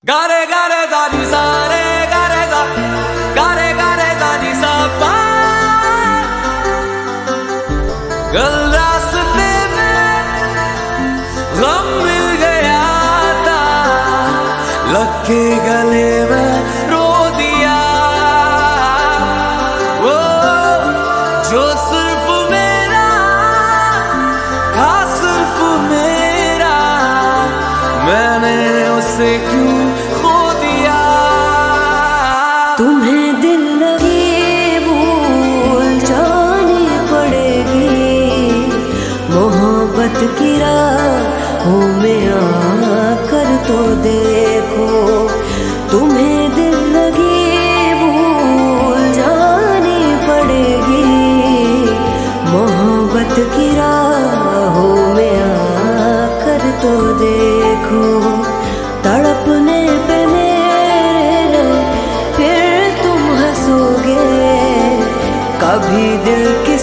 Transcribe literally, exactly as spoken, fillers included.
गारे गारे दादी सारे गारे गा गारे गारे दादी सा पा गल रास्ते में गम मिल गया था, लग के गले में रो दिया वो जो सिर्फ मेरा था, सिर्फ मेरा, मैंने उसे क्यों खो दिया। तुम्हें दिल लगी भूल जानी पड़ेगी, मोहब्बत की राहों में आकर तो देखो। तुम्हें दिल लगी भूल जानी पड़ेगी, मोहब्बत की राहों में आकर तो देखो। तड़पने पे मेरे फिर तुम हंसोगे, कभी दिल के